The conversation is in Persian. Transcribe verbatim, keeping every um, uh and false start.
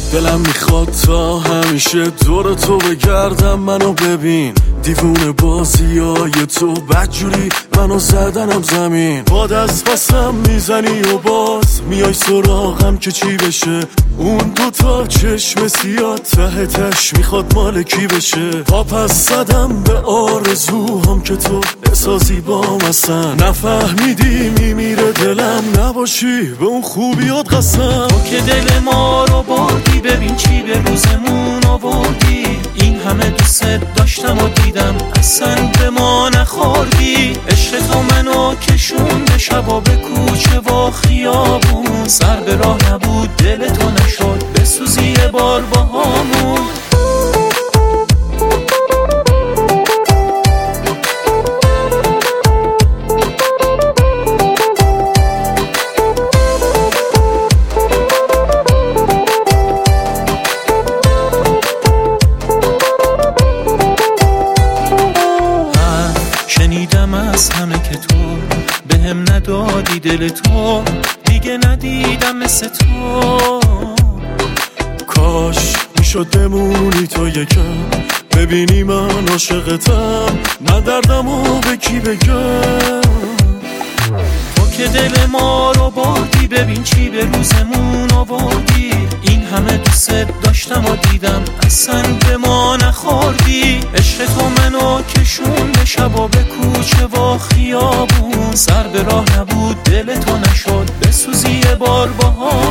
دلم میخواد تا همیشه دور تو بگردم، منو ببین دیوونه بازی های تو بدجوری منو زدنم زمین. باد از پسم میزنی و باز میای سراغم که چی بشه. اون دوتا چشم سیاه ته تش میخواد مال کی بشه. پا پس زدم به آرزوهم که تو احساسی بام اصلا نفهمیدی میمیره دلم نباشی به اون خوبیات قسم. تو که دل ما رو بردی ببین چی به روزمون آوردی. این همه دوست داشتم و دیدم اصلا به ما نخوردی. عشق تو منو کشون به شبا به کوچه و خیابون. سر به راه نبود دل تو نشد بسوزی یه بار با همون. شنیدم از همه که تو به هم ندادی دل تو، دیگه ندیدم مثل تو. کاش میشد بمونی تو یکم ببینی من عاشقتم، من دردمو به کی بگم. تو که دل ما رو بردی ببین چی به روزمون آوردی. این همه دوست داشتم و دیدم اصلا به ما نخوردی. عشق تو منو کشون به شبا به کوچه و خیابون. سر به راه نبود دل تو نشد بسوزی یه بار با هم.